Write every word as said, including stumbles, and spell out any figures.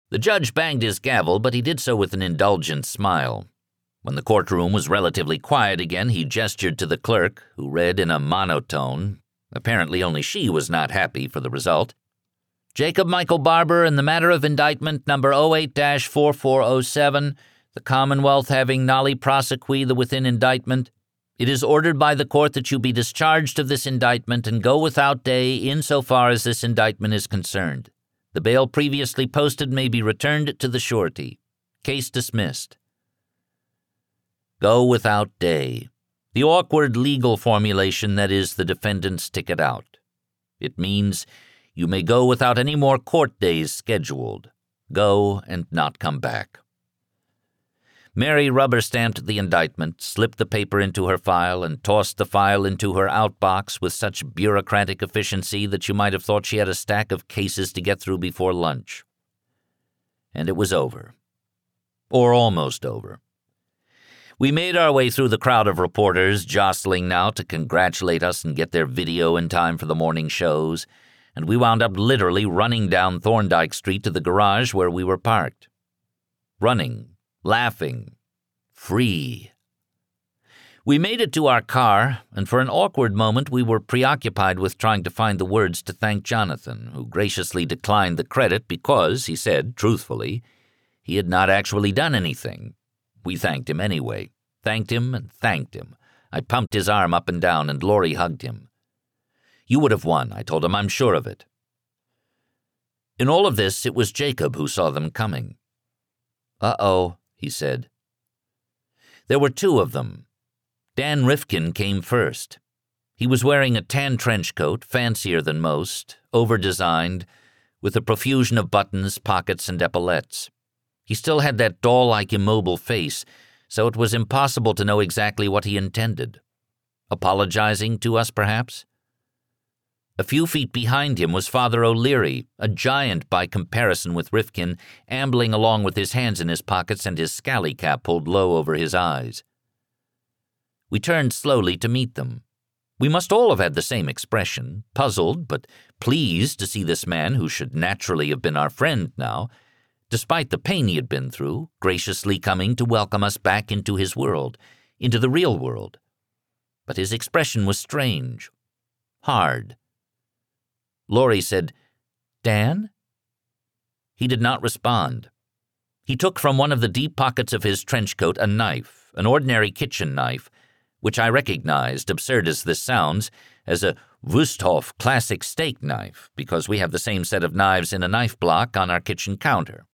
The judge banged his gavel, but he did so with an indulgent smile. When the courtroom was relatively quiet again, he gestured to the clerk, who read in a monotone. Apparently only she was not happy for the result. Jacob Michael Barber, in the matter of indictment number oh eight dash four four oh seven, the Commonwealth having nolli prosequi the within indictment, it is ordered by the court that you be discharged of this indictment and go without day insofar as this indictment is concerned. The bail previously posted may be returned to the surety. Case dismissed. Go without day. The awkward legal formulation that is the defendant's ticket out. It means you may go without any more court days scheduled. Go and not come back. Mary rubber-stamped the indictment, slipped the paper into her file, and tossed the file into her outbox with such bureaucratic efficiency that you might have thought she had a stack of cases to get through before lunch. And it was over. Or almost over. We made our way through the crowd of reporters, jostling now to congratulate us and get their video in time for the morning shows, and we wound up literally running down Thorndike Street to the garage where we were parked. Running. Laughing. Free. We made it to our car, and for an awkward moment we were preoccupied with trying to find the words to thank Jonathan, who graciously declined the credit because, he said, truthfully, he had not actually done anything. We thanked him anyway. Thanked him and thanked him. I pumped his arm up and down, and Laurie hugged him. You would have won, I told him, I'm sure of it. In all of this, it was Jacob who saw them coming. Uh-oh, he said. There were two of them. Dan Rifkin came first. He was wearing a tan trench coat, fancier than most, over-designed, with a profusion of buttons, pockets, and epaulettes. He still had that doll-like immobile face, so it was impossible to know exactly what he intended. Apologizing to us, perhaps? A few feet behind him was Father O'Leary, a giant by comparison with Rifkin, ambling along with his hands in his pockets and his scally cap pulled low over his eyes. We turned slowly to meet them. We must all have had the same expression, puzzled but pleased to see this man who should naturally have been our friend now, despite the pain he had been through, graciously coming to welcome us back into his world, into the real world. But his expression was strange, hard. Laurie said, Dan? He did not respond. He took from one of the deep pockets of his trench coat a knife, an ordinary kitchen knife, which I recognized, absurd as this sounds, as a Wusthof classic steak knife, because we have the same set of knives in a knife block on our kitchen counter.